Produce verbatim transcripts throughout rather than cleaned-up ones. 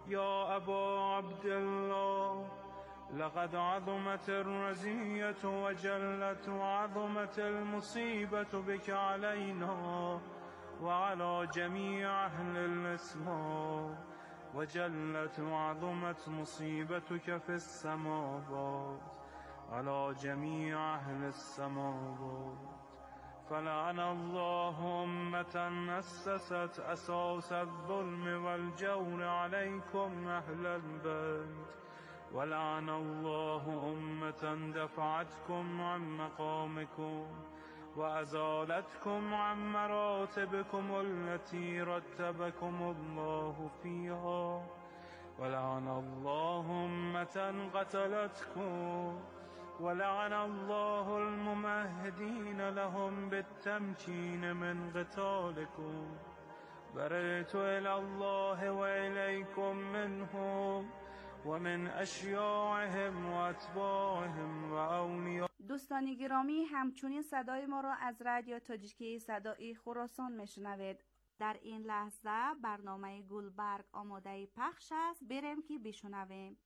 يا أبا عبد الله لقد عظمت الرزية وجلت وعظمت المصيبة بك علينا وعلى جميع أهل الإسلام، وجلت وعظمت مصيبتك في السماوات على جميع أهل السماوات. فلعن الله أمة أسست أساس الظلم والجور عليكم أهل البيت، ولعن الله أمة دفعتكم عن مقامكم وأزالتكم عن مراتبكم التي رتبكم الله فيها، ولعن الله أمة قتلتكم، ولعن الله الممهدين لهم بالتمكين من قتالكم. برئت إلى الله وإليكم منهم ومن اشیاعهم و اتباعهم و اولیا. دوستان گرامی، همچنین صدای ما را از رادیو تاجیکی صدای خراسان میشنوید. در این لحظه برنامه گلبرگ آماده پخش است. بریم که بشنویم.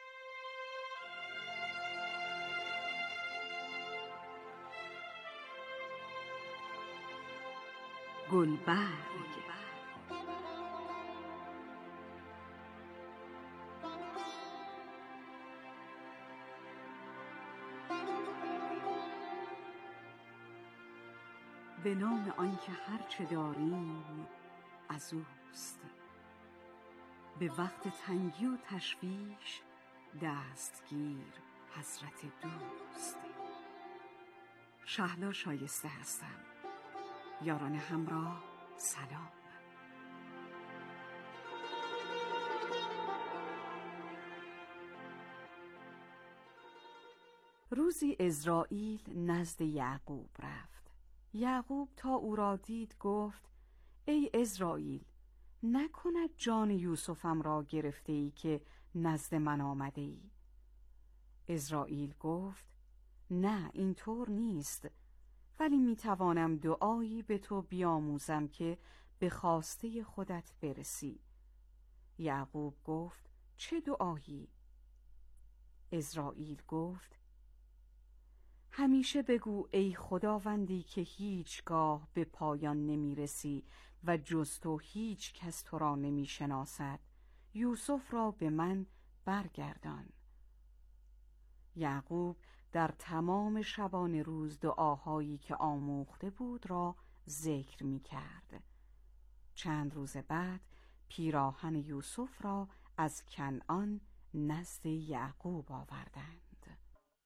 گلبرگ. به نام آنکه هرچه داریم از اوست، به وقت تنگی و تشویش دستگیر حضرت دوست. شهلا شایسته هستم. یاران همراه سلام. روزی عزراییل نزد یعقوب رفت. یعقوب تا او را دید گفت: ای عزراییل، نکند جان یوسفم را گرفته ای که نزد من آمده ای؟ عزراییل گفت: نه، اینطور نیست، ولی میتوانم دعایی به تو بیاموزم که به خواسته خودت برسی. یعقوب گفت: چه دعایی؟ عزراییل گفت: همیشه بگو ای خداوندی که هیچگاه به پایان نمیرسی و جز تو هیچ کس تو را نمیشناسد، یوسف را به من برگردان. یعقوب در تمام شبانه روز دعاهایی که آموخته بود را ذکر می کرد. چند روز بعد پیراهن یوسف را از کنعان نزد یعقوب آوردند.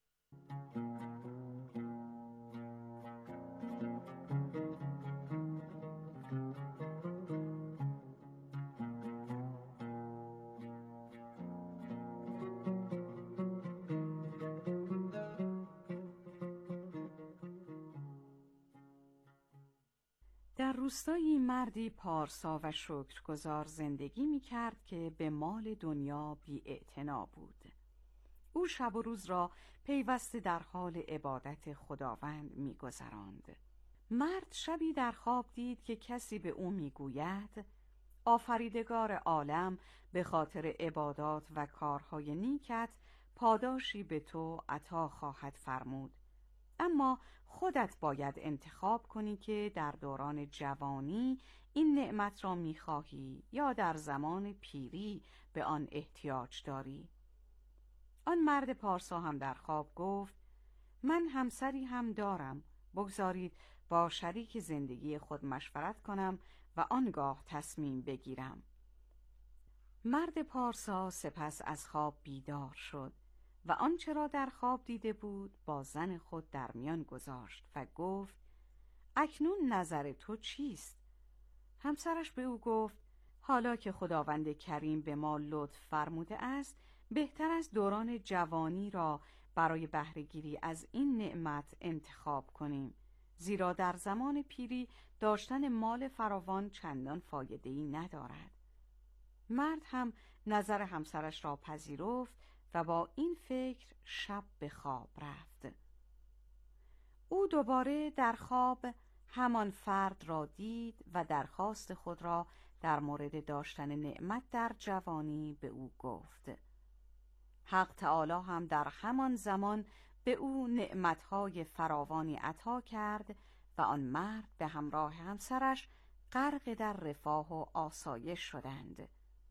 در روستایی مردی پارسا و شکرگزار زندگی می کرد که به مال دنیا بی اعتنا بود. او شب و روز را پیوسته در حال عبادت خداوند می گذراند. مرد شبی در خواب دید که کسی به او می گوید: آفریدگار عالم به خاطر عبادات و کارهای نیکت پاداشی به تو عطا خواهد فرمود، اما خودت باید انتخاب کنی که در دوران جوانی این نعمت را می‌خواهی یا در زمان پیری به آن احتیاج داری. آن مرد پارسا هم در خواب گفت: من همسری هم دارم، بگذارید با شریک زندگی خود مشورت کنم و آنگاه تصمیم بگیرم. مرد پارسا سپس از خواب بیدار شد و آنچه را در خواب دیده بود با زن خود در میان گذاشت و گفت: اکنون نظر تو چیست؟ همسرش به او گفت: حالا که خداوند کریم به ما لطف فرموده است، بهتر از دوران جوانی را برای بهره‌گیری از این نعمت انتخاب کنیم، زیرا در زمان پیری داشتن مال فراوان چندان فایده‌ای ندارد. مرد هم نظر همسرش را پذیرفت و با این فکر شب به خواب رفت. او دوباره در خواب همان فرد را دید و درخواست خود را در مورد داشتن نعمت در جوانی به او گفت. حق تعالی هم در همان زمان به او نعمتهای فراوانی عطا کرد و آن مرد به همراه همسرش غرق در رفاه و آسایش شدند.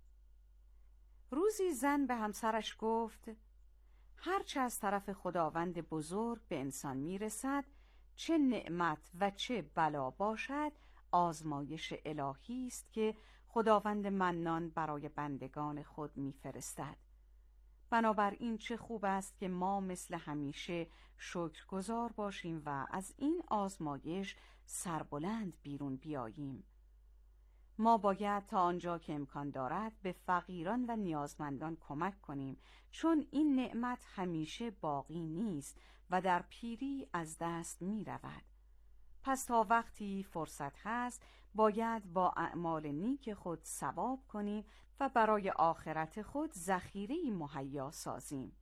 روزی زن به همسرش گفت: هرچه از طرف خداوند بزرگ به انسان میرسد، چه نعمت و چه بلا باشد، آزمایش الهی است که خداوند منان برای بندگان خود میفرستد. بنابراین چه خوب است که ما مثل همیشه شکرگزار باشیم و از این آزمایش سربلند بیرون بیاییم. ما باید تا آنجا که امکان دارد به فقیران و نیازمندان کمک کنیم، چون این نعمت همیشه باقی نیست و در پیری از دست می رود. پس تا وقتی فرصت هست باید با اعمال نیک خود ثواب کنیم و برای آخرت خود ذخیره‌ای مهیا سازیم.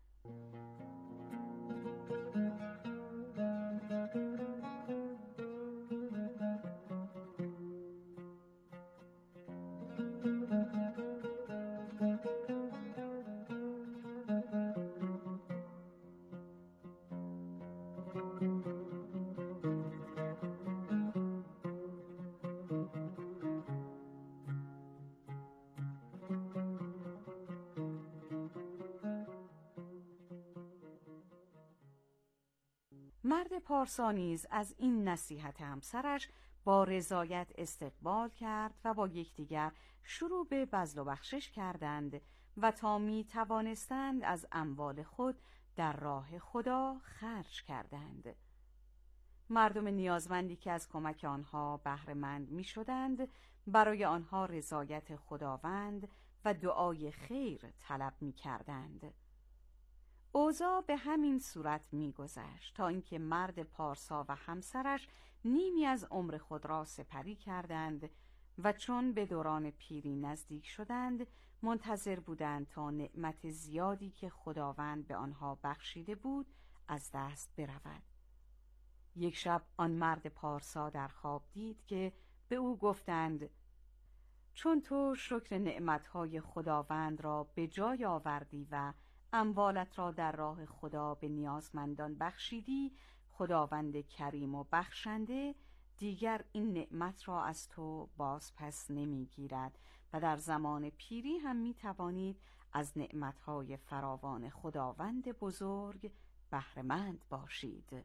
مرد پارسا نیز از این نصیحت همسرش با رضایت استقبال کرد و با یکدیگر شروع به بذل و بخشش کردند و تا می توانستند از اموال خود در راه خدا خرج کردند. مردم نیازمندی که از کمک آنها بهره مند می شدند برای آنها رضایت خداوند و دعای خیر طلب می کردند. اوضاع به همین صورت می گذشت تا اینکه مرد پارسا و همسرش نیمی از عمر خود را سپری کردند و چون به دوران پیری نزدیک شدند منتظر بودند تا نعمت زیادی که خداوند به آنها بخشیده بود از دست برود. یک شب آن مرد پارسا در خواب دید که به او گفتند: چون تو شکر نعمتهای خداوند را به جای آوردی و اموالت را در راه خدا به نیازمندان بخشیدی، خداوند کریم و بخشنده دیگر این نعمت را از تو باز پس نمی گیرد و در زمان پیری هم می توانید از نعمتهای فراوان خداوند بزرگ بهره مند باشید.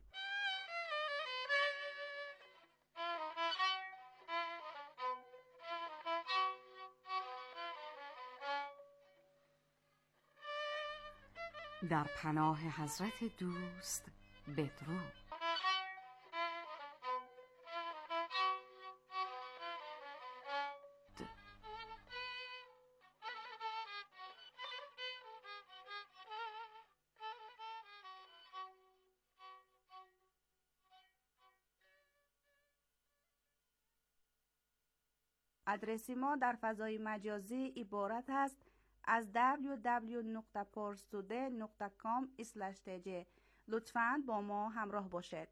در پناه حضرت دوست بدرود. آدرس ما در فضای مجازی عبارت است از دبلیو دبلیو دبلیو دات پارستوده دات کام اسلش تی جی. لطفاً با ما همراه باشد.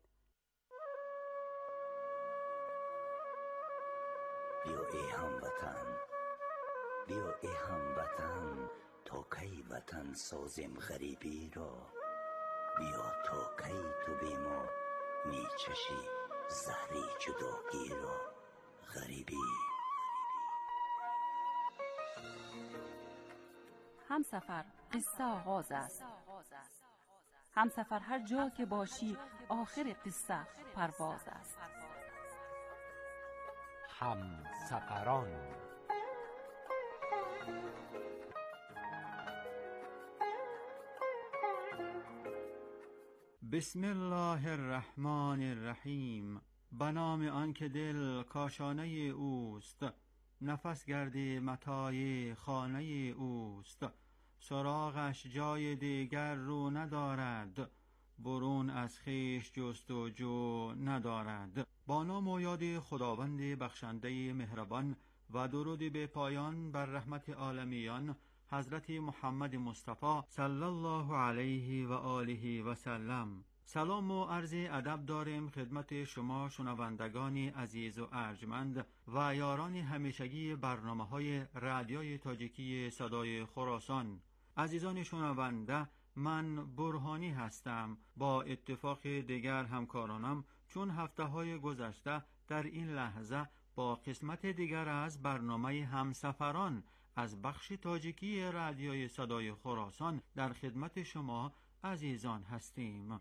بیا ای هموطن، بیا ای هموطن، تا کی وطن سازیم غریبی را. بیا تا کی تو بی ما می چشی زهری جداگی را. غریبی همسفر قصه آغاز است. همسفر هر جا که باشی آخر قصه پرواز است. همسفران بسم الله الرحمن الرحیم. به نام آن که دل کاشانه اوست، نفس گردی متاع خانه اوست. سراغش جای دیگر رو ندارد، برون از خویش جستجو ندارد. با نام و یاد خداوند بخشنده مهربان و درود به پایان بر رحمت عالمیان حضرت محمد مصطفی صلی الله علیه و آله و سلم. سلام و عرض ادب داریم خدمت شما شنوندگان عزیز و ارجمند و یاران همیشگی برنامه‌های رادیوی تاجیکی صدای خراسان. عزیزان شنونده، من برهانی هستم. با اتفاق دیگر همکارانم چون هفته‌های گذشته در این لحظه با قسمت دیگر از برنامه همسفران از بخش تاجیکی رادیوی صدای خراسان در خدمت شما عزیزان هستیم.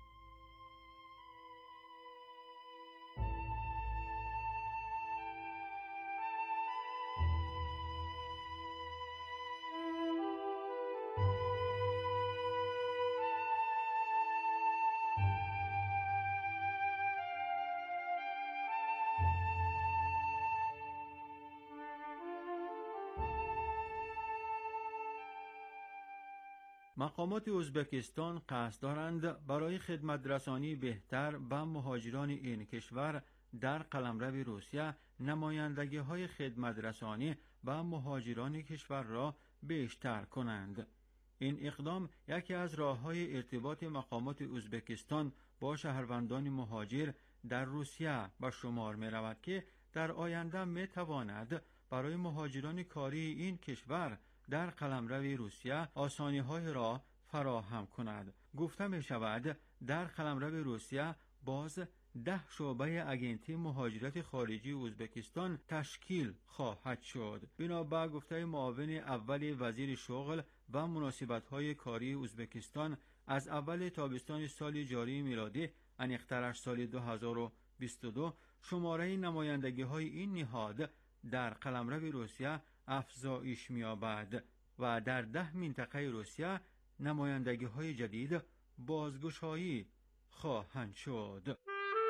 مقامات ازبکستان قصد دارند برای خدمت رسانی بهتر به مهاجران این کشور در قلمرو روسیه نمایندگی های خدمت رسانی به مهاجران کشور را بیشتر کنند. این اقدام یکی از راه‌های ارتباط مقامات ازبکستان با شهروندان مهاجر در روسیه به شمار می رود که در آینده می تواند برای مهاجران کاری این کشور در قلمرو روسیه آسانی‌های را فراهم کند. گفته می شود در قلمرو روسیه باز ده شعبه اگنتی مهاجرت خارجی ازبکستان تشکیل خواهد شد. بنابر گفته معاون اول وزیر شغل و مناسبت‌های کاری ازبکستان، از اول تابستان سال جاری میلادی انیخترش سال دو هزار و بیست و دو شماره نمایندگی‌های این نهاد در قلمرو روسیه افزایش می‌یابد و در ده منطقه روسیه نمایندگی‌های جدید بازگشایی خواهند شد.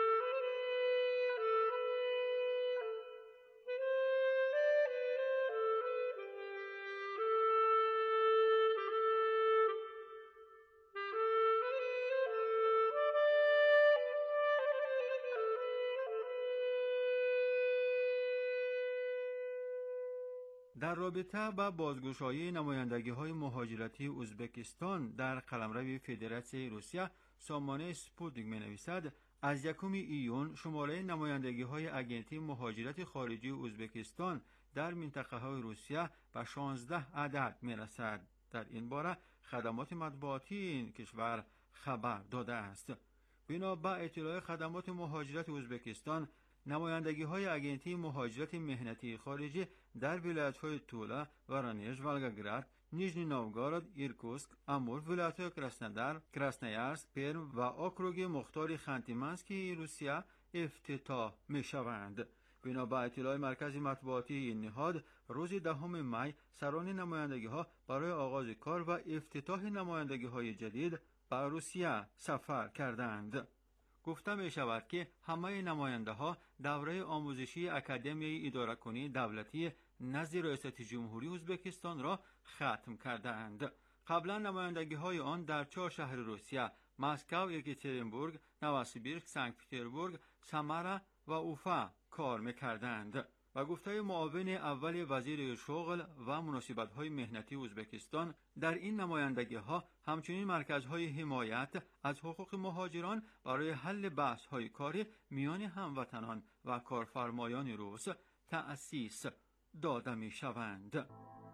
در رابطه با بازگشایی نمایندگی‌های مهاجرتی ازبکستان در قلمرو فدراسیون روسیه، سامانه سپوتنیک می‌نویسد از یکم ایون شماره نمایندگی‌های اگنتی مهاجرت خارجی ازبکستان در منطقه‌های روسیه به شانزده عدد می‌رسد. در این باره خدمات مطبوعاتی این کشور خبر داده است. بنا به اطلاع خدمات مهاجرت ازبکستان، نمایندگی‌های اگنتی مهاجرت مهنتی خارجی در ولایت‌های تولا، ورانیژ، ولگاگراد، نیژنی نوگورود، ایرکوتسک، امور، ولایت‌های کراسنودار، کراسنویارسک، پرم و اوکروگ مختار خانتی-منسکی روسیه افتتاح می‌شوند. بنا به اطلاع مرکز مطبوعاتی این نهاد، روز دهم می سران نمایندگی‌ها برای آغاز کار و افتتاح نمایندگی‌های جدید به روسیه سفر کردند. گفته می شود که همه نماینده ها دوره آموزشی اکادمیای اداره‌کنی دولتی نزد ریاست جمهوری ازبکستان را ختم کردند. قبلا نمایندگی های آن در چهار شهر روسیه، مسکو، یکاترینبورگ، نووسیبیرسک، سنت پترزبورگ، سمارا و اوفا کار می‌کردند. و گفته معاون اول وزیر شغل و مناسبت‌های مهنتی ازبکستان، در این نمایندگی‌ها همچنین مرکزهای حمایت از حقوق مهاجران برای حل بحث‌های کاری میان هموطنان و کارفرمایان روس تأسیس داده می‌شوند.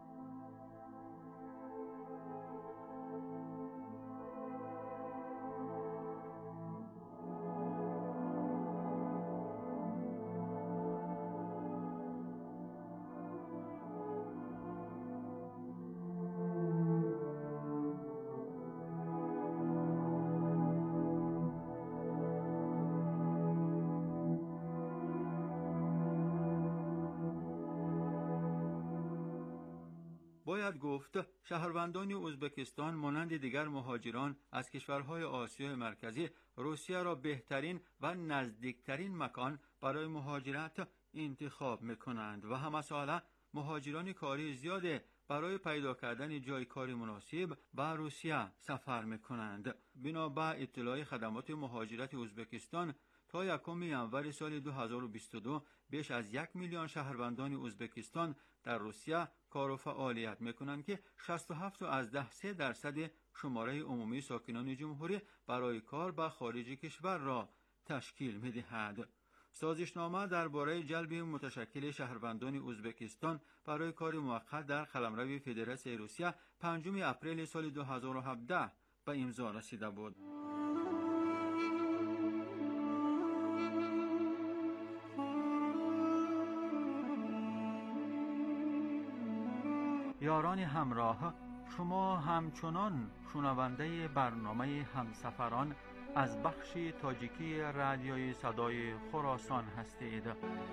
باید گفت شهروندان ازبکستان مانند دیگر مهاجران از کشورهای آسیای مرکزی روسیه را بهترین و نزدیکترین مکان برای مهاجرت انتخاب می‌کنند و همه ساله مهاجران کاری زیاد برای پیدا کردن جای کاری مناسب به روسیه سفر می‌کنند. بنا به اطلاع خدمات مهاجرت ازبکستان، تا یکم ژانویه سال دو هزار و بیست و دو بیش از یک میلیون شهروندان ازبکستان در روسیه کار و فعالیت میکنند که شصت و هفت از ده سه درصد شماره عمومی ساکنان جمهوری برای کار به خارج کشور را تشکیل میدهد. سازشنامه درباره جلب متشکل شهروندان ازبکستان برای کار موقت در قلمرو فدراسیون روسیه پنجم اپریل سال دو هزار و هفده به امضا رسیده بود. یاران همراه، شما همچنان شنونده برنامه همسفران از بخش تاجیکی رادیوی صدای خراسان هستید.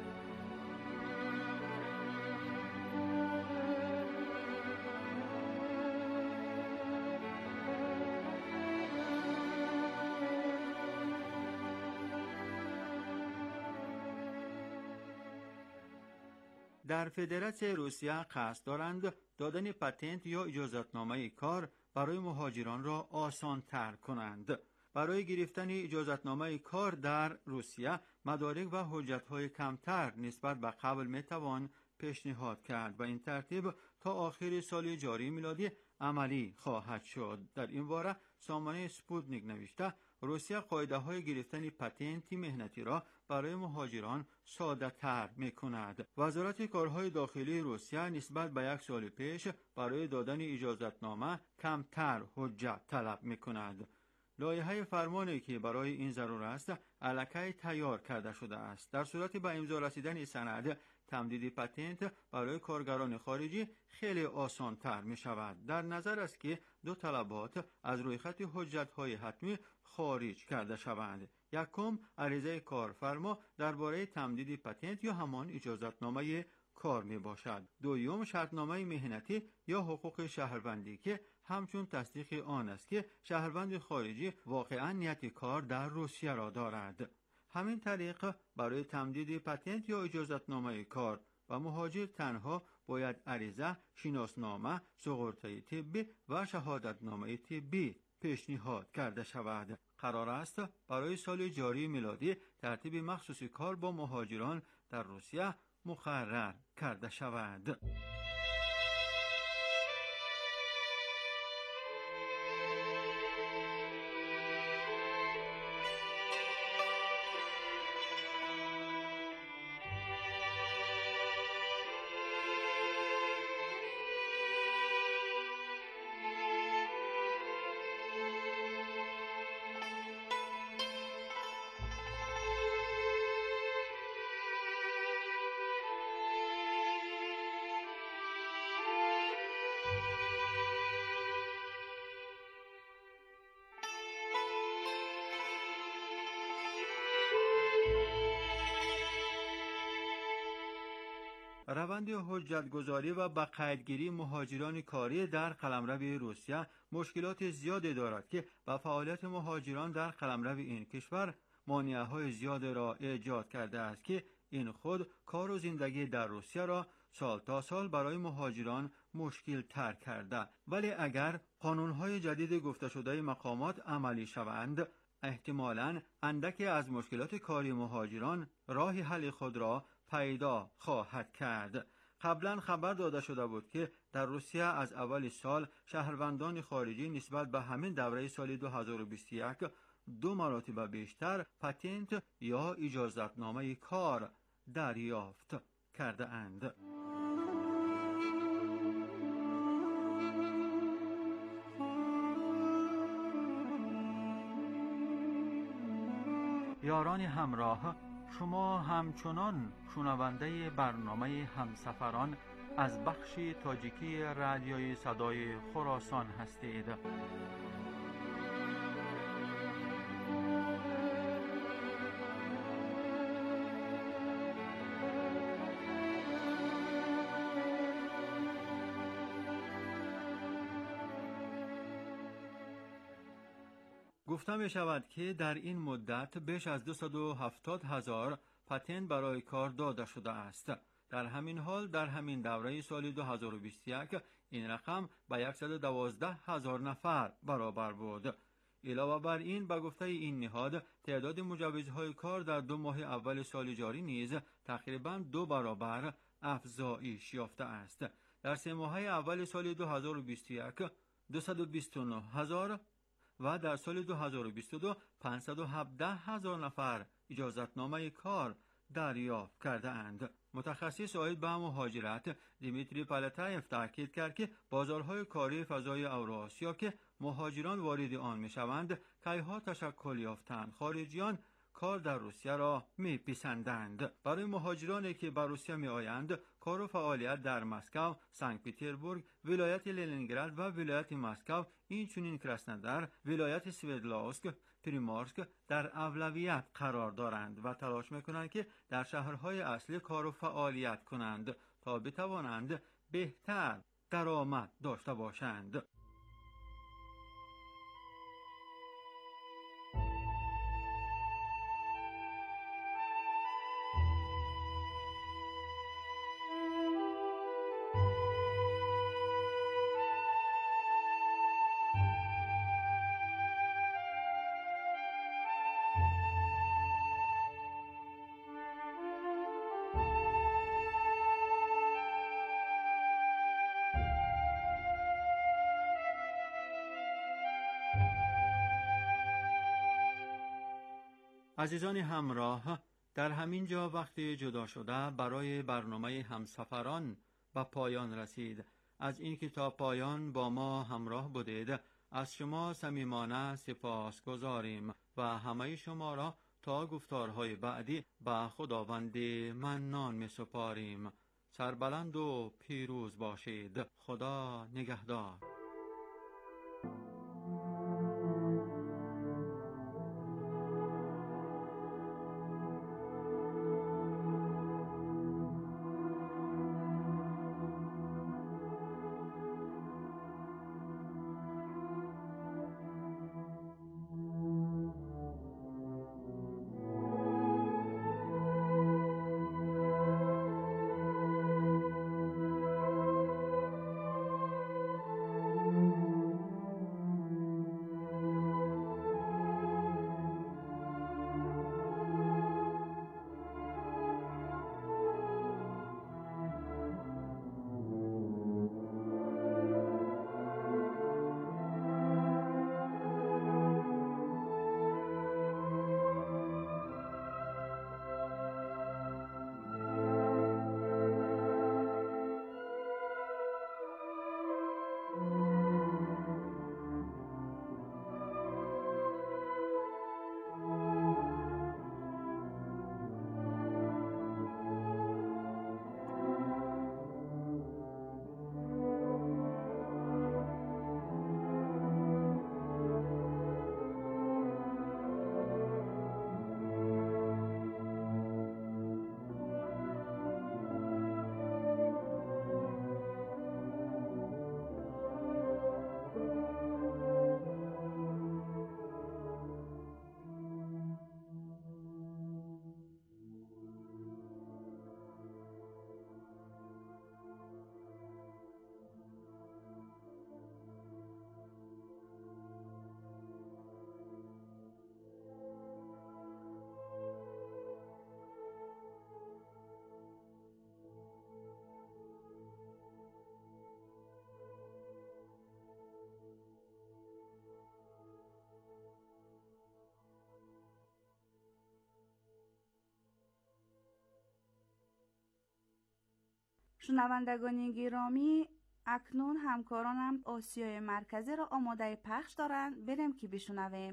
در فدراسیون روسیه قصد دارند دادن پتنت یا اجازتنامه کار برای مهاجران را آسان تر کنند. برای گرفتن اجازتنامه کار در روسیه مدارک و حجت‌های کمتر نسبت به قبل میتوان پیشنهاد کرد و این ترتیب تا آخر سال جاری میلادی عملی خواهد شد. در این باره سامانه سپوتنیک نوشته روسیه قاعده‌های گرفتن پتنت مهنتی را برای مهاجران ساده تر می کند. وزارت کارهای داخلی روسیه نسبت به یک سال پیش برای دادن اجازتنامه کمتر حجت طلب می کند. لایحه فرمانی که برای این ضرور است الکی تیار کرده شده است. در صورت به امضا رسیدن این سند تمدید پتنت برای کارگران خارجی خیلی آسان تر می شود. در نظر است که دو طلبات از روی خط حجت‌های حتمی خارج کرده شوند. یکم عریضه کارفرما درباره تمدید پتنت یا همان اجازتنامه کار می باشد. دوم شرطنامه مهنتی یا حقوق شهروندی که همچون تصدیق آن است که شهروند خارجی واقعا نیت کار در روسیه را دارد. همین طریق برای تمدید پتنت یا اجازتنامه کار و مهاجر تنها باید عریضه، شناسنامه، سوغورته طبی و شهادتنامه طبی پیشنهاد کرده شود. قرار است برای سال جاری میلادی ترتیب مخصوص کار با مهاجران در روسیه مقرر کرده شود. روند حجتگذاری و به قیدگیری مهاجران کاری در قلمرو روسیه مشکلات زیادی دارد که به فعالیت مهاجران در قلمرو این کشور مانع‌های زیاد را ایجاد کرده است که این خود کار و زندگی در روسیه را سال تا سال برای مهاجران مشکل تر کرده. ولی اگر قانون‌های جدید گفته شده مقامات عملی شوند، احتمالاً اندکی از مشکلات کاری مهاجران راه حل خود را پیدا خواهد کرد. قبلا خبر داده شده بود که در روسیه از اول سال شهروندان خارجی نسبت به همین دوره سال دو هزار و بیست و یک دو مراتب بیشتر پتنت یا اجازتنامه کار دریافت کرده اند. یاران همراه، شما همچنان شنونده برنامه همسفران از بخش تاجیکی رادیوی صدای خراسان هستید. گفته می شود که در این مدت بیش از دویست و هفتاد هزار پتنت برای کار داده شده است. در همین حال در همین دوره سال دو هزار و بیست و یک این رقم به صد و دوازده هزار نفر برابر بود. علاوه بر این، به گفته این نهاد، تعداد مجوزهای کار در دو ماه اول سال جاری نیز تقریباً دو برابر افزایش یافته است. در سه ماهه اول سال دو هزار و بیست و یک دویست و بیست و نه هزار و در سال دو هزار و بیست و دو پانصد و هفده هزار نفر اجازتنامه کار دریافت کرده اند. متخصص عاید به مهاجرت دیمیتری پالاتایف تاکید کرد که بازارهای کاری فضای اوراسیا که مهاجران وارد آن میشوند کیها تشکل یافتند. خارجیان کار در روسیه را میپسندند. برای مهاجرانی که به روسیه میآیند، کار و فعالیت در مسکو، سنت پترزبورگ، ولایت لنینگراد و ولایت مسکو، اینچنین کراسنودار، ولایت سوردلوسک، پریمورسک در اولویت قرار دارند و تلاش میکنند که در شهرهای اصلی کار و فعالیت کنند تا بتوانند بهتر درآمد داشته باشند. عزیزان همراه، در همین جا وقت جدا شده برای برنامه همسفران به پایان رسید. از این که تا پایان با ما همراه بودید از شما صمیمانه سپاس گذاریم و همه شما را تا گفتارهای بعدی به خداوند منان می سپاریم. سربلند و پیروز باشید. خدا نگهدار. شنوندگان گرامی، اکنون همکارانم آسیای مرکزی را آماده پخش دارند. بریم که بشنویم.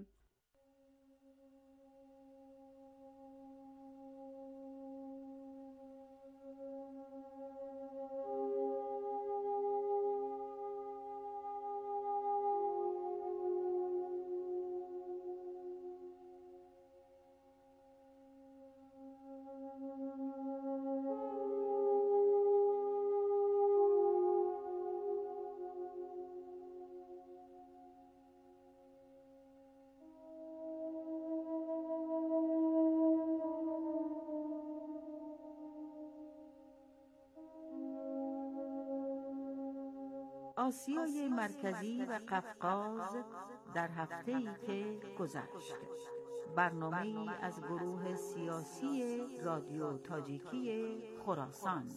آسیای مرکزی و قفقاز در هفته‌ای که گذشت. برنامه‌ای از گروه سیاسی رادیو تاجیکی خراسان.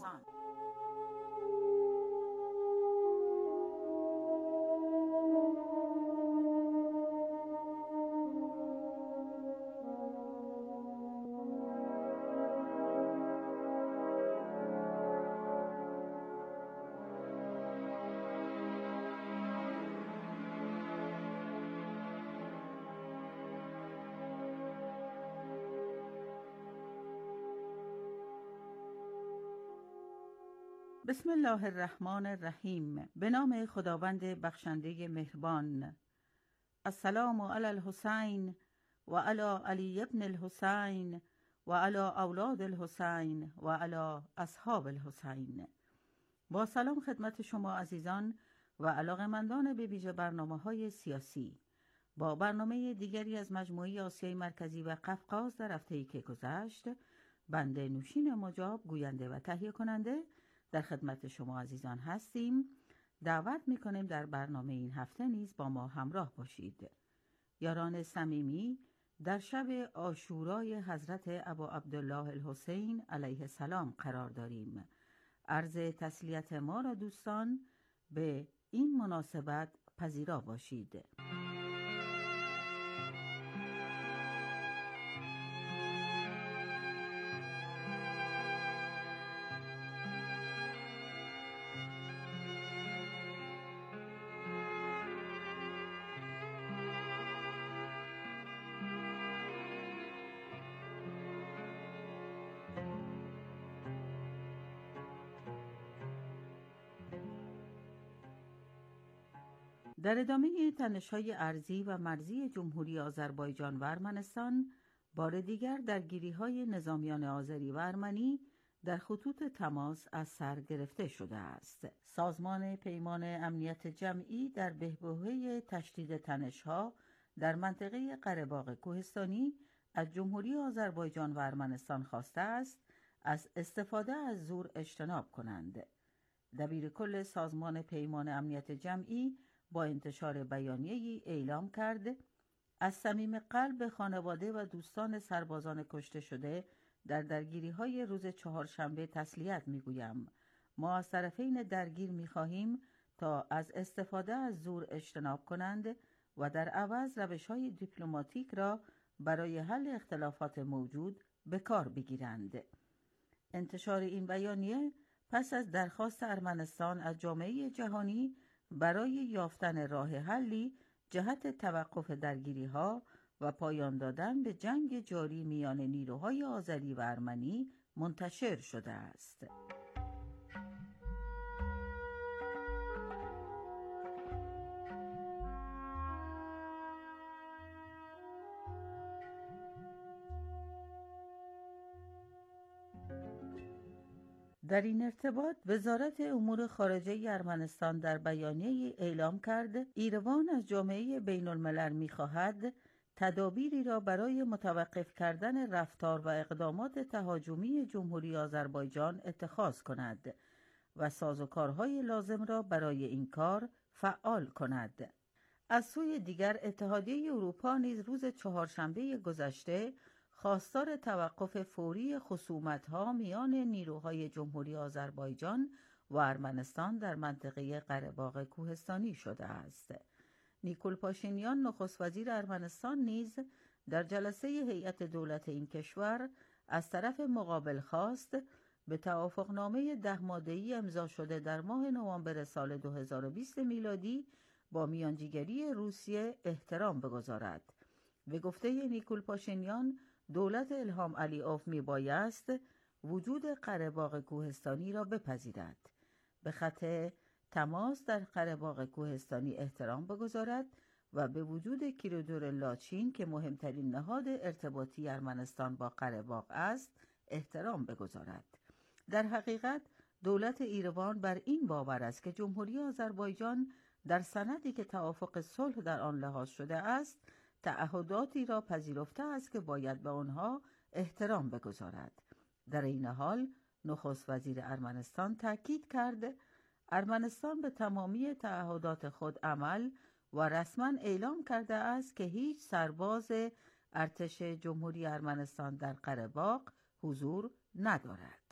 بسم الله الرحمن الرحیم. به نام خداوند بخشنده مهربان. السلام علی الحسین و علی علی ابن الحسین و علی اولاد الحسین و علی اصحاب الحسین. با سلام خدمت شما عزیزان و علاقه‌مندان به ویژه برنامه‌های سیاسی. با برنامه دیگری از مجموعه آسیای مرکزی و قفقاز در هفته‌ای که گذشت، بنده نوشین مجاب گوینده و تهیه کننده در خدمت شما عزیزان هستیم. دعوت می‌کنیم در برنامه این هفته نیز با ما همراه باشید. یاران صمیمی، در شب عاشورای حضرت ابا عبدالله الحسین علیه السلام قرار داریم. عرض تسلیت ما را دوستان به این مناسبت پذیرا باشید. در ادامه تنش‌های ارضی و مرزی جمهوری آذربایجان و ارمنستان، بار دیگر درگیری‌های نظامیان آذری و ارمنی در خطوط تماس از سر گرفته شده است. سازمان پیمان امنیت جمعی در بحبوحه تشدید تنش‌ها در منطقه قره‌باغ کوهستانی از جمهوری آذربایجان و ارمنستان خواسته است از استفاده از زور اجتناب کنند. دبیرکل سازمان پیمان امنیت جمعی با انتشار بیانیه‌ای اعلام کرد: از صمیم قلب خانواده و دوستان سربازان کشته شده در درگیری‌های روز چهارشنبه تسلیت می‌گویم. ما از طرفین درگیر می‌خواهیم تا از استفاده از زور اجتناب کنند و در عوض روش‌های دیپلماتیک را برای حل اختلافات موجود به کار بگیرند. انتشار این بیانیه پس از درخواست ارمنستان از جامعه جهانی برای یافتن راه حلی جهت توقف درگیری‌ها و پایان دادن به جنگ جاری میان نیروهای آذری و ارمنی منتشر شده است. در این ارتباط وزارت امور خارجه ارمنستان در بیانیه اعلام کرد ایروان از جامعه بین الملل می‌خواهد تدابیری را برای متوقف کردن رفتار و اقدامات تهاجمی جمهوری آذربایجان اتخاذ کند و سازوکارهای لازم را برای این کار فعال کند. از سوی دیگر اتحادیه اروپا نیز روز چهارشنبه گذشته خواستار توقف فوری خصومت‌ها میان نیروهای جمهوری آذربایجان و ارمنستان در منطقه قره‌باغ کوهستانی شده است. نیکول پاشینیان نخست وزیر ارمنستان نیز در جلسه هیئت دولت این کشور از طرف مقابل خواست به توافقنامه ده ماده‌ای امضا شده در ماه نوامبر سال دو هزار و بیست میلادی با میانجیگری روسیه احترام بگذارد. به گفته نیکول پاشینیان، دولت الهام علیوف می بایست وجود قره‌باغ کوهستانی را بپذیرد، به خط تماس در قره‌باغ کوهستانی احترام بگذارد و به وجود کریدور لاچین که مهمترین نهاد ارتباطی ارمنستان با قره‌باغ است احترام بگذارد. در حقیقت دولت ایروان بر این باور است که جمهوری آذربایجان در سندی که توافق صلح در آن لحاظ شده است تعهداتی را پذیرفته است که باید به آنها احترام بگذارد. در این حال نخست وزیر ارمنستان تاکید کرد ارمنستان به تمامی تعهدات خود عمل و رسما اعلام کرده است که هیچ سرباز ارتش جمهوری ارمنستان در قره‌باغ حضور ندارد.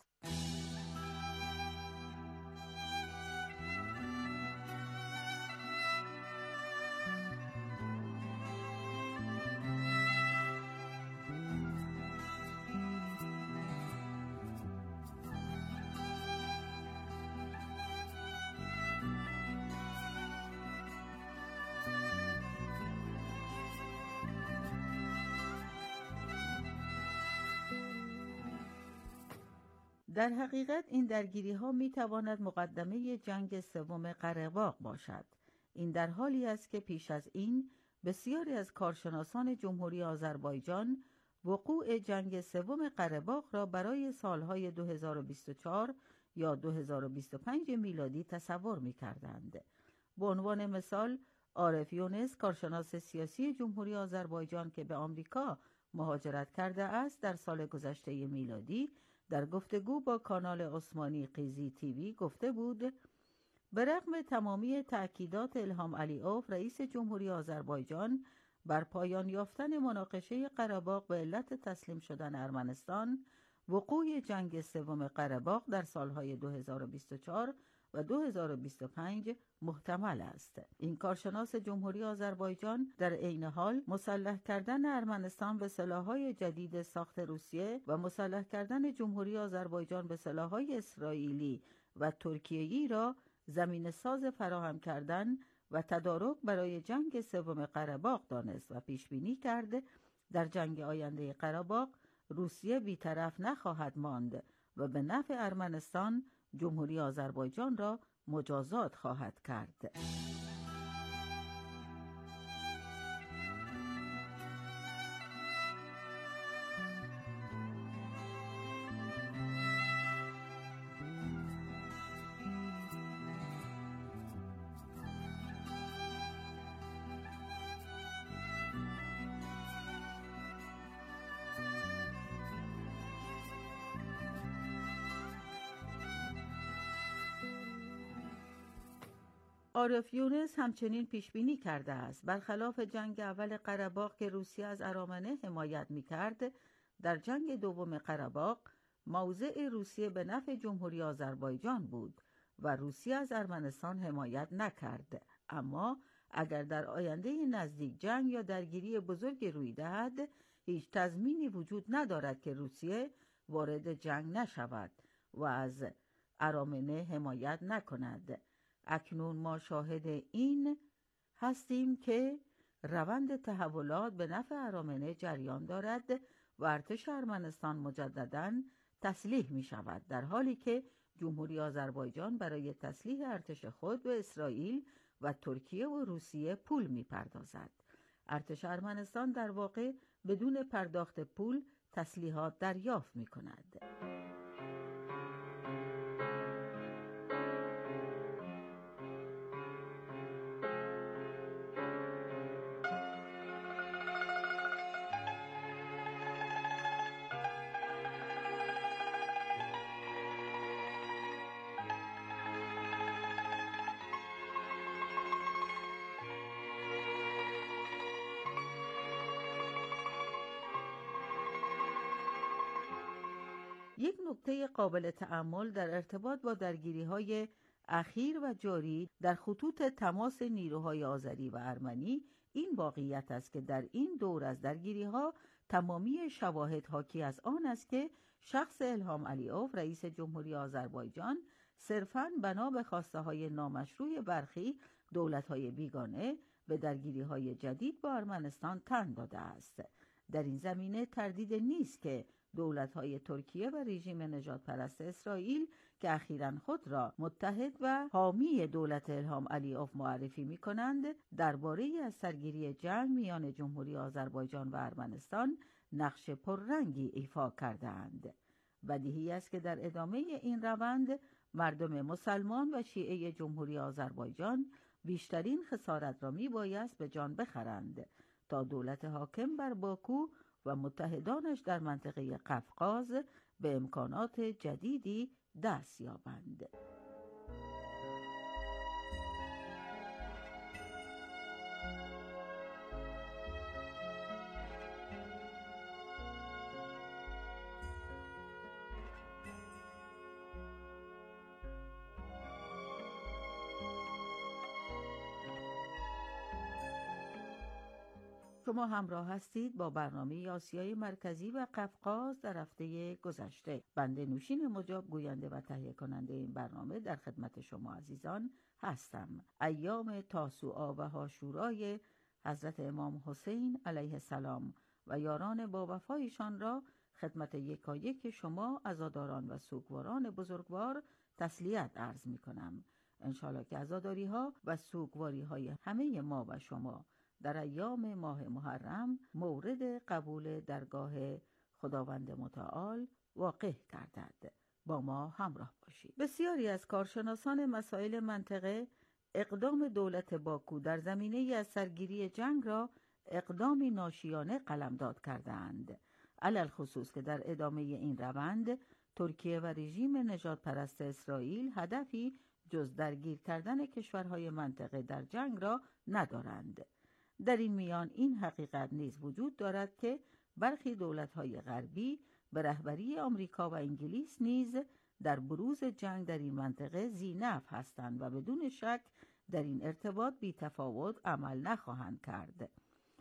در حقیقت این درگیری ها می تواند مقدمه جنگ سوم قره‌باغ باشد. این در حالی است که پیش از این بسیاری از کارشناسان جمهوری آذربایجان وقوع جنگ سوم قره‌باغ را برای سالهای دو هزار و بیست و چهار یا دو هزار و بیست و پنج میلادی تصور می کردند. به عنوان مثال عارف یونس، کارشناس سیاسی جمهوری آذربایجان که به آمریکا مهاجرت کرده است، در سال گذشته میلادی در گفتگو با کانال عثمانی قیزی تیوی گفته بود به رغم تمامی تأکیدات الهام علیوف رئیس جمهوری آذربایجان بر پایان یافتن مناقشه قره‌باغ به علت تسلیم شدن ارمنستان، وقوع جنگ سوم قره‌باغ در سالهای دو هزار و بیست و چهار و دو هزار و بیست و پنج محتمل است. این کارشناس جمهوری آذربایجان در عین حال مسلح کردن ارمنستان به سلاح‌های جدید ساخت روسیه و مسلح کردن جمهوری آذربایجان به سلاح‌های اسرائیلی و ترکیه‌ای را زمین ساز فراهم کردن و تدارک برای جنگ سوم قره‌باغ دانست و پیش بینی کرد در جنگ آینده قره‌باغ روسیه بی‌طرف نخواهد ماند و به نفع ارمنستان جمهوری آذربایجان را مجازات خواهد کرد. عارف یونس همچنین پیش بینی کرده است برخلاف جنگ اول قره‌باغ که روسیه از ارامنه حمایت می‌کرد، در جنگ دوم قره‌باغ موضع روسیه به نفع جمهوری آذربایجان بود و روسیه از ارمنستان حمایت نکرد. اما اگر در آینده نزدیک جنگ یا درگیری بزرگ روی دهد، هیچ تضمینی وجود ندارد که روسیه وارد جنگ نشود و از ارامنه حمایت نکند. اکنون ما شاهد این هستیم که روند تحولات به نفع ارامنه جریان دارد و ارتش ارمنستان مجدداً تسلیح می شود، در حالی که جمهوری آذربایجان برای تسلیح ارتش خود به اسرائیل و ترکیه و روسیه پول می پردازد. ارتش ارمنستان در واقع بدون پرداخت پول تسلیحات دریافت می کند. یک نکته قابل تأمل در ارتباط با درگیری‌های اخیر و جاری در خطوط تماس نیروهای آذری و ارمنی این واقعیت است که در این دور از درگیری‌ها تمامی شواهد حاکی از آن است که شخص الهام علیوف رئیس جمهوری آذربایجان صرفاً بنا به خواسته‌های نامشروع برخی دولت‌های بیگانه به درگیری‌های جدید با ارمنستان تن داده است. در این زمینه تردید نیست که دولت‌های ترکیه و رژیم نژاد پرست اسرائیل که اخیراً خود را متحد و حامی دولت الهام علیوف معرفی می‌کنند، درباره از سرگیری جنگ میان جمهوری آذربایجان و ارمنستان نقش پررنگی ایفا کرده‌اند. بدیهی است که در ادامه این روند مردم مسلمان و شیعه جمهوری آذربایجان بیشترین خسارت را میبایست به جان بخرند تا دولت حاکم بر باکو و متحدانش در منطقه قفقاز به امکانات جدیدی دست یابند. شما همراه هستید با برنامه آسیای مرکزی و قفقاز در هفته گذشته. بنده نوشین مجاب گوینده و تهیه کننده این برنامه در خدمت شما عزیزان هستم. ایام تاسوعا و عاشورای حضرت امام حسین علیه السلام و یاران با وفایشان را خدمت یکایک شما عزاداران و سوگواران بزرگوار تسلیت عرض می کنم. انشالله که عزاداری ها و سوگواری های همه ما و شما در ایام ماه محرم مورد قبول درگاه خداوند متعال واقع گردد. با ما همراه باشید. بسیاری از کارشناسان مسائل منطقه اقدام دولت باکو در زمینه از سرگیری جنگ را اقدامی ناشیانه قلمداد کردند. علل خصوص که در ادامه این روند ترکیه و رژیم نژاد پرست اسرائیل هدفی جز درگیر کردن کشورهای منطقه در جنگ را ندارند. در این میان این حقیقت نیز وجود دارد که برخی دولت‌های غربی به رهبری آمریکا و انگلیس نیز در بروز جنگ در این منطقه ذی‌نفع هستند و بدون شک در این ارتباط بی تفاوت عمل نخواهند کرد.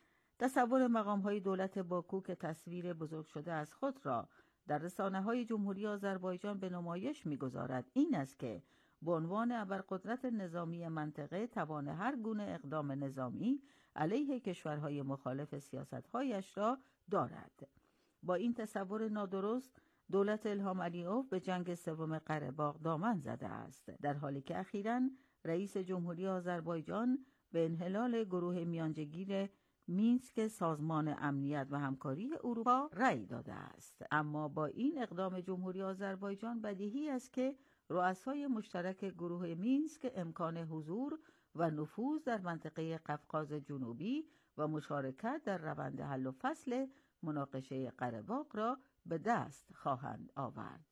تصور مقام‌های دولت باکو که تصویر بزرگ شده از خود را در رسانه‌های جمهوری آذربایجان به نمایش می‌گذارد این است که به عنوان ابرقدرت نظامی منطقه توان هر گونه اقدام نظامی علیه کشورهای مخالف سیاست‌هایش را دارد. با این تصور نادرست دولت الهام علیوف به جنگ سوم قره باغ دامن زده است، در حالی که اخیراً رئیس جمهوری آذربایجان به انحلال گروه میانجیگیر مینسک سازمان امنیت و همکاری اروپا رأی داده است. اما با این اقدام جمهوری آذربایجان بدیهی است که رؤسای مشترک گروه مینسک امکان حضور و نفوذ در منطقه قفقاز جنوبی و مشارکت در روند حل و فصل مناقشه قره باغ را به دست خواهند آورد.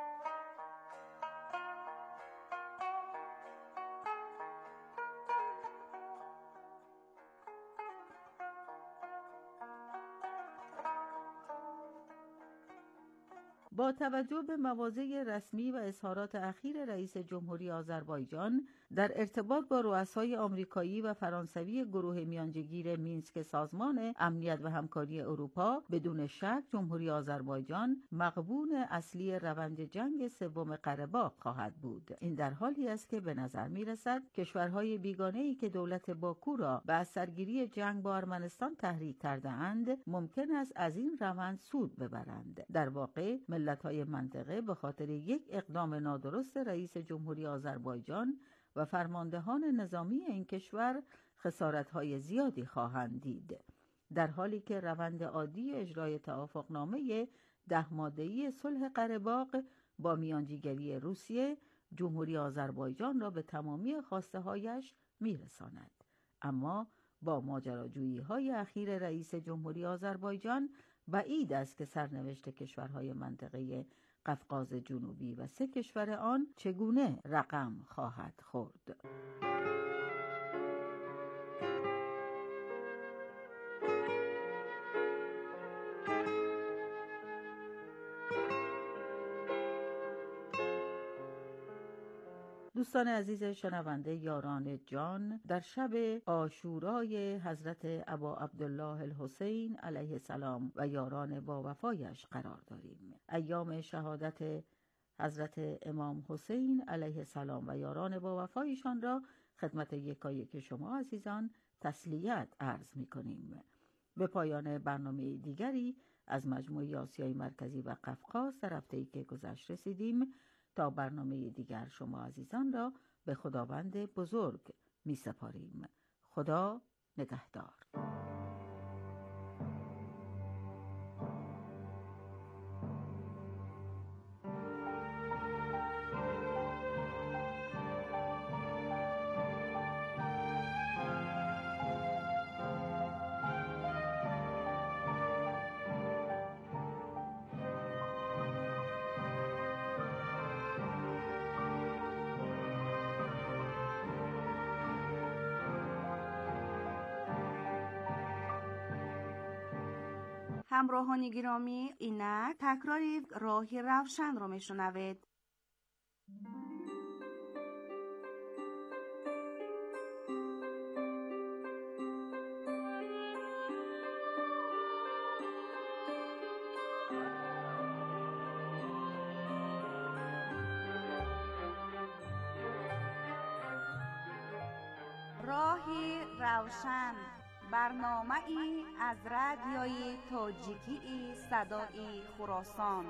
با توجه به مواضع رسمی و اظهارات اخیر رئیس جمهوری آذربایجان در ارتباط با رؤسای آمریکایی و فرانسوی گروه میانجیگیر مینسک سازمان امنیت و همکاری اروپا، بدون شک جمهوری آذربایجان مغبون اصلی روند جنگ سوم قره باغ خواهد بود. این در حالی است که به نظر می‌رسد کشورهای بیگانه‌ای که دولت باکو را به سرگیری جنگ با ارمنستان تحریک کرده‌اند ممکن است از این روند سود ببرند. در واقع ملت‌های منطقه به خاطر یک اقدام نادرست رئیس جمهوری آذربایجان و فرماندهان نظامی این کشور خسارت‌های زیادی خواهند دید، در حالی که روند عادی اجرای توافقنامه ده ماده‌ای صلح قره باغ با میانجیگری روسیه جمهوری آذربایجان را به تمامی خواسته‌هایش می‌رساند. اما با ماجراجویی‌های اخیر رئیس جمهوری آذربایجان بعید است که سرنوشت کشورهای منطقه قفقاز جنوبی و سه کشور آن چگونه رقم خواهد خورد. دوستان عزیز شنونده یاران جان، در شب عاشورای حضرت ابا عبدالله الحسین علیه السلام و یاران با وفایش قرار داریم. ایام شهادت حضرت امام حسین علیه السلام و یاران با وفایشان را خدمت یکایک شما عزیزان تسلیت عرض می کنیم. به پایان برنامه دیگری از مجموعه آسیای مرکزی و قفقاز در هفته‌ای که گذشت رسیدیم. تا برنامه دیگر شما عزیزان را به خداوند بزرگ می سپاریم. خدا نگهدار. همراهان گرامی، اینک تکراری راهی روشن را میشنوید. راه روشن، برنامه ای از رادیوی تاجیکی صدای خراسان.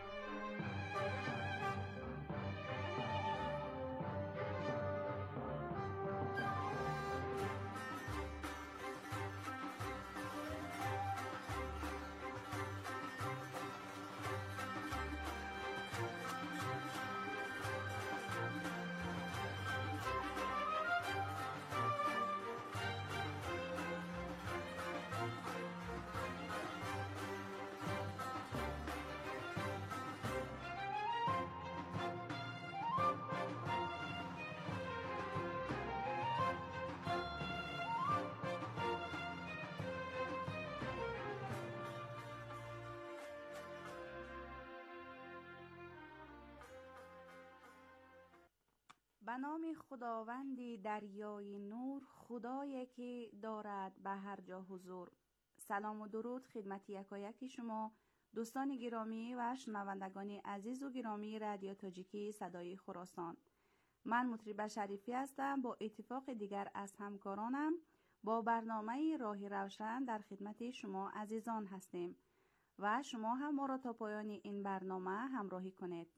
به نام خداوندی دریای نور، خدایی که دارد به هر جا حضور. سلام و درود خدمت یکایک شما دوستان گرامی و شنوندگان عزیز و گرامی رادیو تاجیکی صدای خراسان. من مطربه شریفی هستم. با اتفاق دیگر از همکارانم با برنامه راه روشن در خدمت شما عزیزان هستیم و شما هم ما را تا پایان این برنامه همراهی کنید.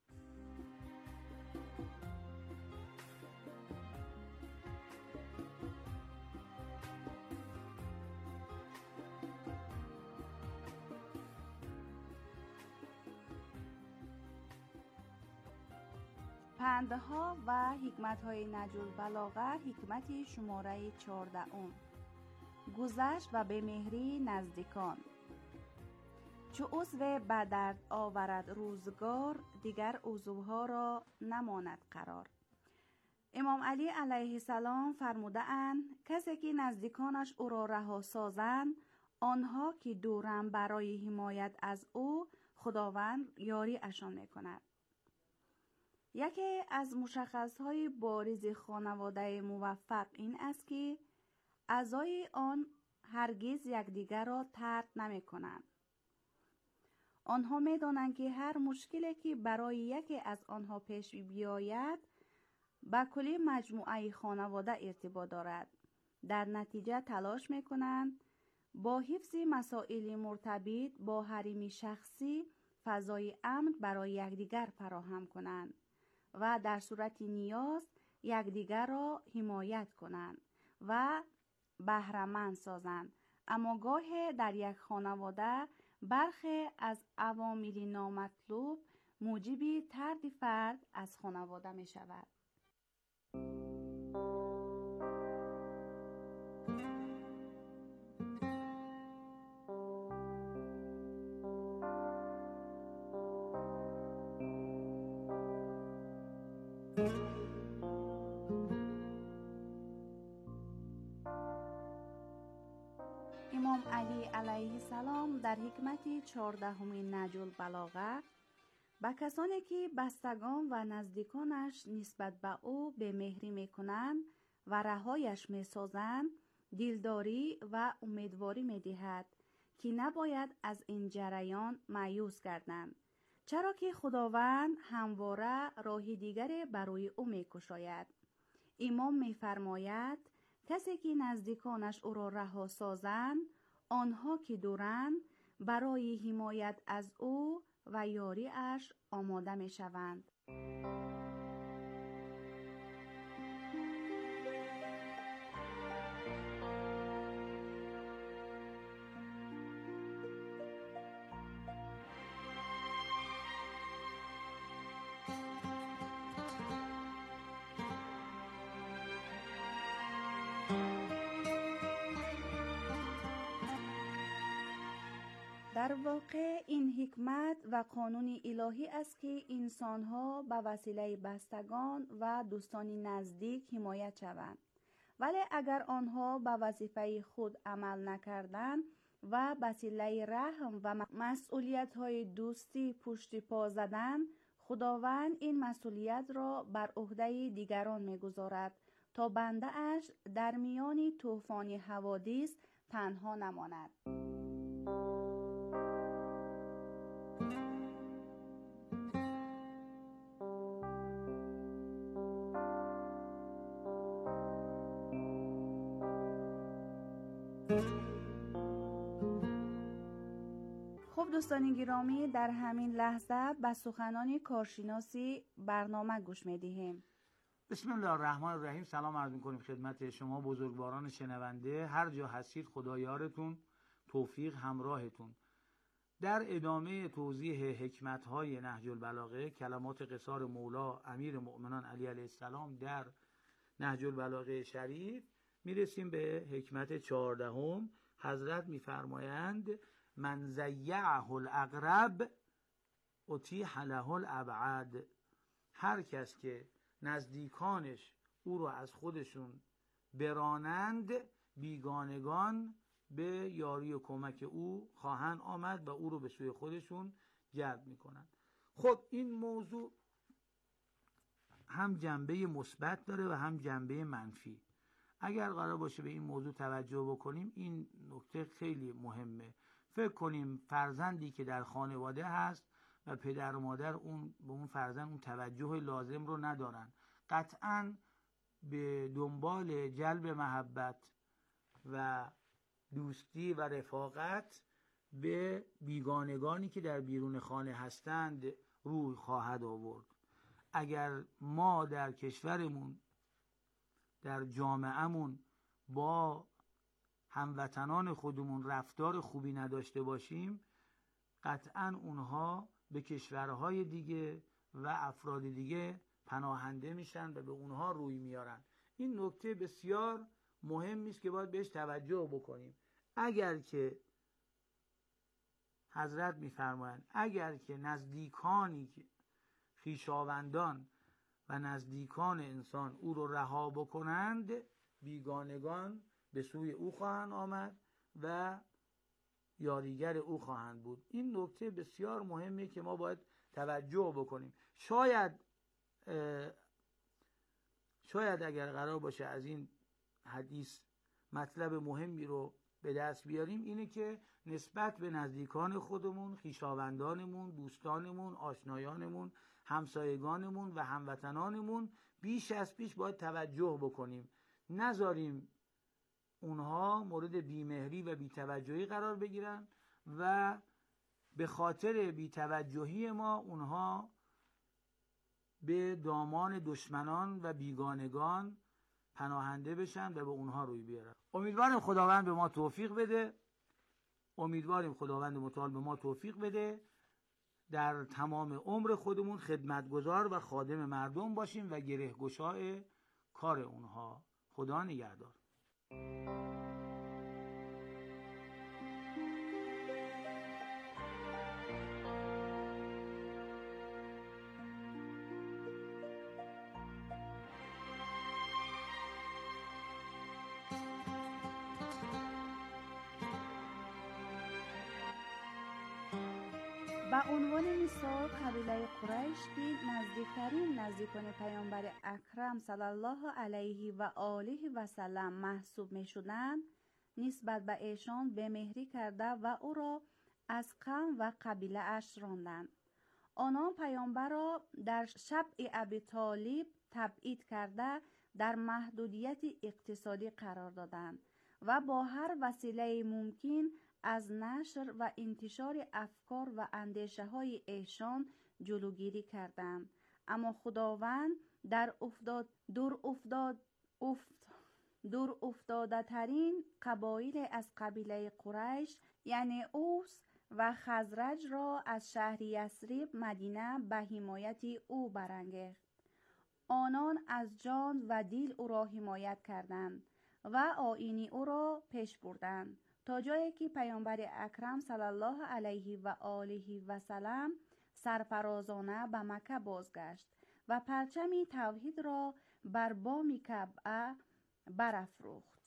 پندها و حکمت‌های نهج البلاغه، حکمت شماره چهاردهم. گذشت و به مهری نزدیکان. چو عضو به درد آورد روزگار، دیگر عضوها را نماند قرار. امام علی علیه السلام فرموده اند کسی که نزدیکانش او را رها سازند، آنها که دورند برای حمایت از او، خداوند یاری اشان میکند. یکی از مشخصهای بارز خانواده موفق این است که اعضای آن هرگز یکدیگر را طرد نمی کنند. آنها می دانند که هر مشکلی که برای یکی از آنها پیش بیاید با کلی مجموعه خانواده ارتباط دارد. در نتیجه تلاش می کنند با حفظ مسائل مرتبط با حریم شخصی فضای امن برای یکدیگر فراهم کنند و در صورت نیاز یکدیگر را حمایت کنند و بهره‌مند سازند. اما گاهی در یک خانواده برخی از عوامل نامطلوب موجب طرد فرد از خانواده می شود. امام علی علیه السلام در حکمت چهاردهم نهج البلاغه به کسانی که بستگان و نزدیکانش نسبت به او به مهری میکنند و رهایش میسازند دلداری و امیدواری میدهد که نباید از این جریان مایوس گردند، چرا که خداوند همواره راه دیگری برای او میکشاید. امام میفرماید کسی که نزدیکانش او را رها سازند، آنها که دورند برای حمایت از او و یاری اش آماده می شوند. در واقع این حکمت و قانون الهی است که انسان‌ها به وسیله بستگان و دوستان نزدیک حمایت شوند، ولی اگر آنها به وظیفه خود عمل نکردند و به وسیله رحم و مسئولیت‌های دوستی پشت پا زدند، خداوند این مسئولیت را بر عهده دیگران می‌گذارد تا بنده اش در میان طوفان حوادث تنها نماند. خب دوستان گرامی، در همین لحظه به سخنان کارشناسی برنامه گوش می‌دهیم. بسم الله الرحمن الرحیم. سلام عرض می‌کنیم خدمت شما بزرگواران شنونده، هر جا هستید خدایارتون، توفیق همراهتون. در ادامه توضیح حکمت‌های نهج البلاغه، کلمات قصار مولا امیر مؤمنان علی علیه السلام در نهج البلاغه شریف، میرسیم به حکمت چهاردهم. حضرت میفرمایند من زیعه الاقرب اتیح له الابعد. هر کس که نزدیکانش او را از خودشون برانند، بیگانگان به یاری و کمک او خواهند آمد و او رو به سوی خودشون جلب میکنند. خب این موضوع هم جنبه مثبت داره و هم جنبه منفی. اگر قرار باشه به این موضوع توجه بکنیم، این نکته خیلی مهمه. فکر کنیم فرزندی که در خانواده هست و پدر و مادر اون به اون فرزند اون توجه لازم رو ندارن، قطعاً به دنبال جلب محبت و دوستی و رفاقت به بیگانگانی که در بیرون خانه هستند روی خواهد آورد. اگر ما در کشورمون، در جامعهمون با هموطنان خودمون رفتار خوبی نداشته باشیم، قطعاً اونها به کشورهای دیگه و افراد دیگه پناهنده میشن و به اونها روی میارن. این نکته بسیار مهمی است که باید بهش توجه بکنیم. اگر که حضرت میفرمایند اگر که نزدیکانی که خویشاوندان و نزدیکان انسان او رو رها بکنند، بیگانگان به سوی او خواهند آمد و یاریگر او خواهند بود. این نکته بسیار مهمه که ما باید توجه بکنیم. شاید شاید اگر قرار باشه از این حدیث مطلب مهمی رو به دست بیاریم، اینه که نسبت به نزدیکان خودمون، خویشاوندانمون، دوستانمون، آشنایانمون، همسایگانمون و هموطنانمون بیش از پیش باید توجه بکنیم. نذاریم اونها مورد بیمهری و بیتوجهی قرار بگیرن و به خاطر بیتوجهی ما اونها به دامان دشمنان و بیگانگان پناهنده بشن و به اونها روی بیارن. امیدواریم خداوند به ما توفیق بده. امیدواریم خداوند متعال به ما توفیق بده در تمام عمر خودمون خدمتگزار و خادم مردم باشیم و گره گشای کار اونها. خدا نگهدار. به عنوان مثال قبیله قریش که نزدیکترین نزدیکان پیامبر اکرم صلی الله علیه و آله و سلم محسوب می شدند، نسبت به ایشان بمهری کرده و او را از قوم و قبیله اش راندند. آنان پیامبر را در شبع ابی طالب تبعید کرده در محدودیت اقتصادی قرار دادند و با هر وسیله ممکن از نشر و انتشار افکار و اندیشه های ایشان جلوگیری کردند. اما خداوند در افتاد دور افتاد افت دور افتاده ترین قبایل از قبیله قریش یعنی اوس و خزرج را از شهر یثرب مدینه به حمایت او برانگیخت. آنان از جان و دل او را حمایت کردند و آیین او را پیش بردند تا جایی که پیامبر اکرم صلی الله علیه و آله و سلم سرفرازانه به مکه بازگشت و پرچم توحید را بر بام کعبه برافروخت.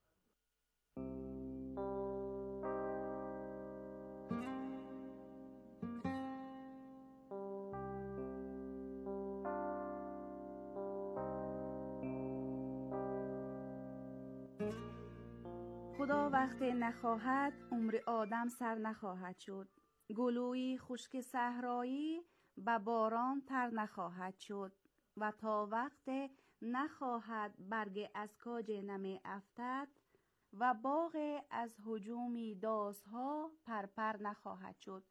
خدا وقتی نخواهد عمر آدم سر نخواهد شد. گلوی خشک صحرایی به باران تر نخواهد شد و تا وقت نخواهد برگ از کاج نمی افتد و باغ از هجوم دازها پرپر نخواهد شد.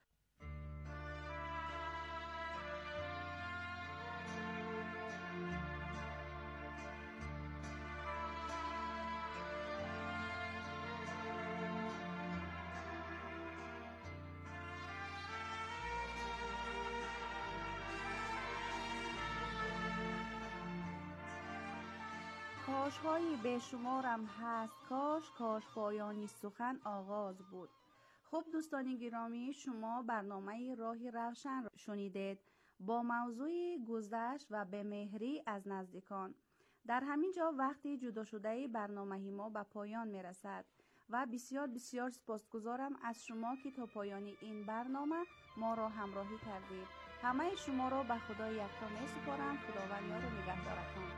کاش‌هایی به شمارم هست کاش کاش پایانی سخن آغاز بود. خب دوستان گرامی، شما برنامه راهی روشن شنیدید با موضوع گذشت و به مهری از نزدیکان. در همین جا وقتی جدا شده برنامه ما به پایان می رسد و بسیار بسیار سپاسگزارم از شما که تا پایان این برنامه ما را همراهی کردید. همه شما را به خدای یکتا می سپارم. خداوند یار و نگهدارتان.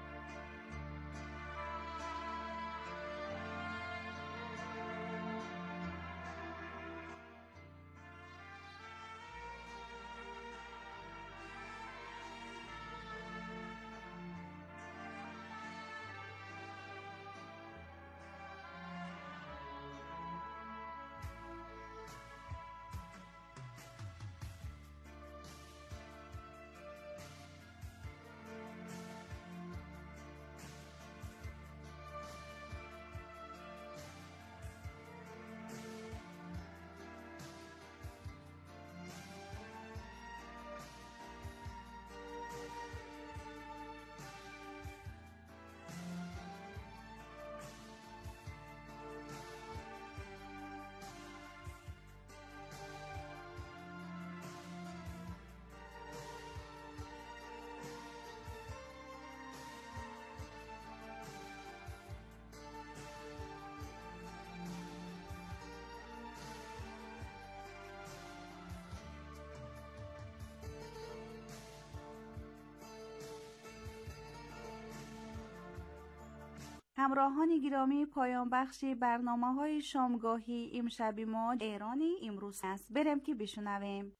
همراهان گرامی، پایان بخش برنامه های شامگاهی امشب ما ایران امروز است. بریم که بشنویم.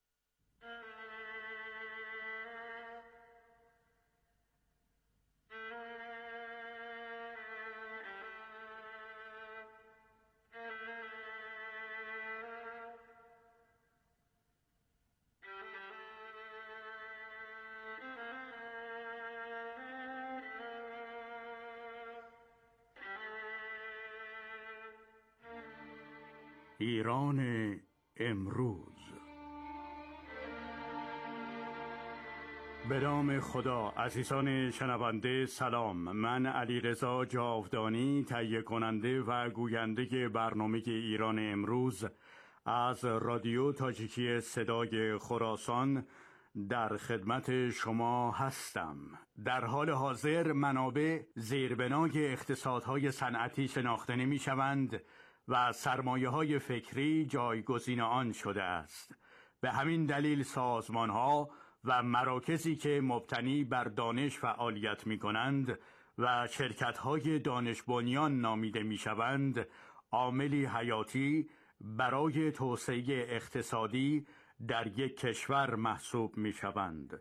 ایران امروز. به نام خدا. عزیزان شنونده سلام. من علیرضا جاودانی، تهیه کننده و گوینده برنامه ایران امروز از رادیو تاجیکی صدای خراسان در خدمت شما هستم. در حال حاضر منابع زیربنای اقتصادهای صنعتی شناخته نمی شوند و سرمایه‌های فکری جایگزین آن شده است. به همین دلیل سازمان‌ها و مراکزی که مبتنی بر دانش فعالیت می‌کنند و شرکت‌های دانش بنیان نامیده می‌شوند، عاملی حیاتی برای توسعه اقتصادی در یک کشور محسوب می‌شوند.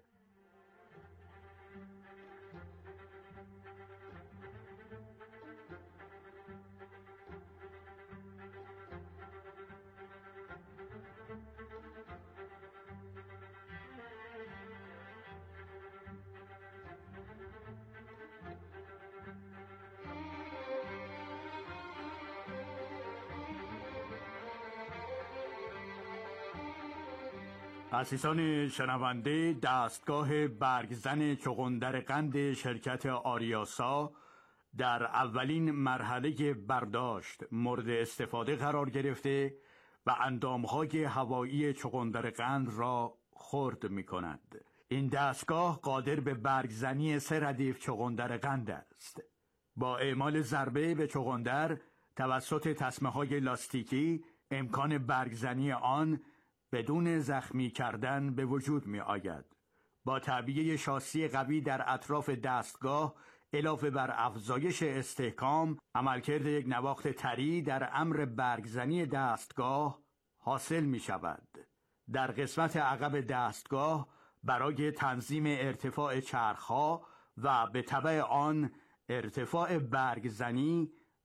عزیزان شنونده، دستگاه برگزن چغندر قند شرکت آریاسا در اولین مرحله برداشت مورد استفاده قرار گرفته و اندامهای هوایی چغندر قند را خرد می کند. این دستگاه قادر به برگزنی سه ردیف چغندر قند است. با اعمال ضربه به چغندر توسط تسمه‌های لاستیکی امکان برگزنی آن بدون زخمی کردن به وجود می آید. با تعبیه شاسی قوی در اطراف دستگاه علاوه بر افزایش استحکام، عملکرد یک نواخت طری در امر برگزنی دستگاه حاصل می شود. در قسمت عقب دستگاه برای تنظیم ارتفاع چرخها و به تبع آن ارتفاع برگزنی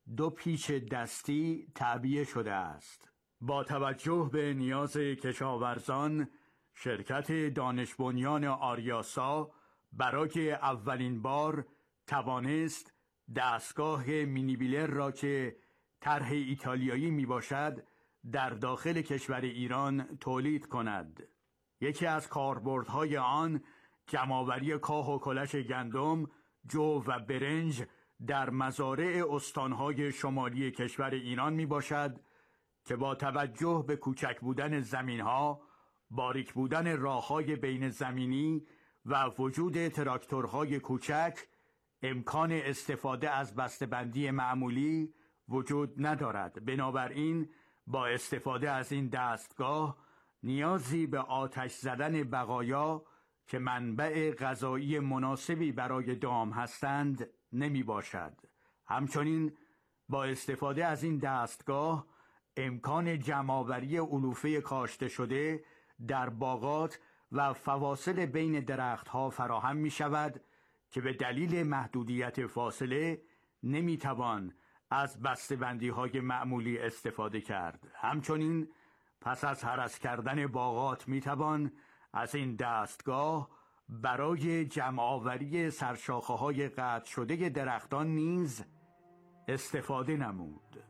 دو پیچ دستی تعبیه شده است. با توجه به نیاز کشاورزان، شرکت دانش بنیان آریاسا برای اولین بار توانست دستگاه مینیبیلر را که طرح ایتالیایی می باشد در داخل کشور ایران تولید کند. یکی از کاربردهای آن جمع‌آوری کاه و کلش گندم، جو و برنج در مزارع استانهای شمالی کشور ایران می باشد که با توجه به کوچک بودن زمینها، باریک بودن راههای بین زمینی و وجود تراکتورهای کوچک، امکان استفاده از بسته‌بندی معمولی وجود ندارد. بنابراین با استفاده از این دستگاه نیازی به آتش زدن بقایا که منبع غذایی مناسبی برای دام هستند نمی باشد. همچنین با استفاده از این دستگاه امکان جمع‌آوری علوفه کاشته شده در باغات و فواصل بین درختها فراهم می شود که به دلیل محدودیت فاصله نمی توان از بسته‌بندی های معمولی استفاده کرد. همچنین پس از هرس کردن باغات می توان از این دستگاه برای جمع‌آوری سرشاخه های قطع شده درختان نیز استفاده نمود.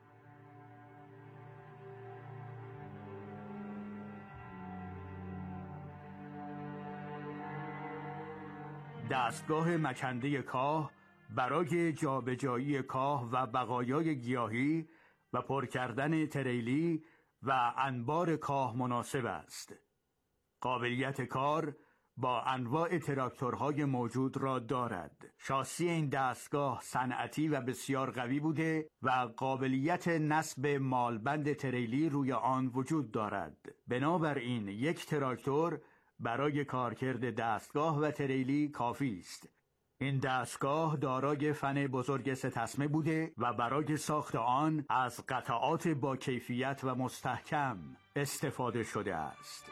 دستگاه مکنده کاه برای جابجایی کاه و بقایای گیاهی و پر کردن تریلی و انبار کاه مناسب است. قابلیت کار با انواع تراکتورهای موجود را دارد. شاسی این دستگاه صنعتی و بسیار قوی بوده و قابلیت نصب مالبند تریلی روی آن وجود دارد. بنابراین یک تراکتور برای کارکرد دستگاه و تریلی کافی است. این دستگاه دارای فن بزرگ سه تسمه بوده و برای ساخت آن از قطعات با کیفیت و مستحکم استفاده شده است.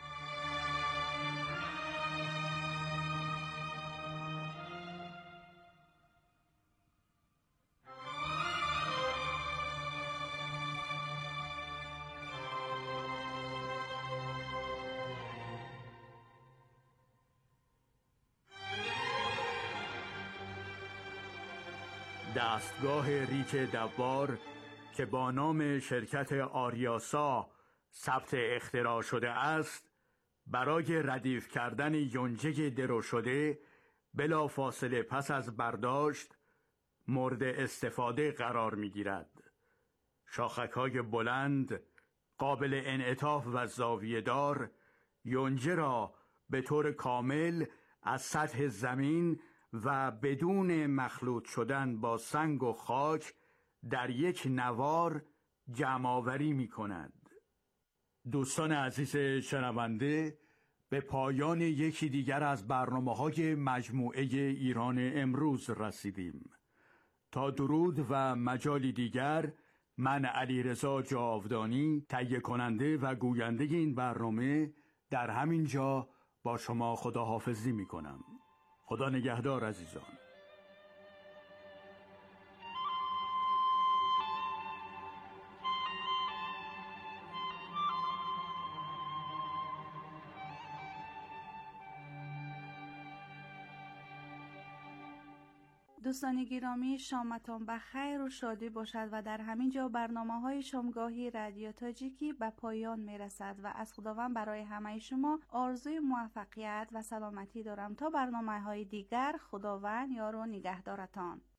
دستگاه ریک دوار که با نام شرکت آریاسا ثبت اختراع شده است، برای ردیف کردن یونجه درو شده بلا فاصله پس از برداشت مورد استفاده قرار می گیرد. شاخک‌های بلند، قابل انعطاف و زاویه دار، یونجه را به طور کامل از سطح زمین و بدون مخلوط شدن با سنگ و خاک در یک نوار جمع‌آوری می کند. دوستان عزیز شنونده، به پایان یکی دیگر از برنامه‌های مجموعه ایران امروز رسیدیم. تا درود و مجالی دیگر، من علیرضا جاودانی تهیه کننده و گوینده این برنامه در همین جا با شما خداحافظی می کنم. خدا نگهدار عزیزان. دوستان گرامی، شامتان بخیر و شادی باشد و در همین جا برنامه های شامگاهی رادیو تاجیکی به پایان می رسد و از خداوند برای همه شما آرزوی موفقیت و سلامتی دارم. تا برنامه های دیگر، خداوند یار و نگهدارتان.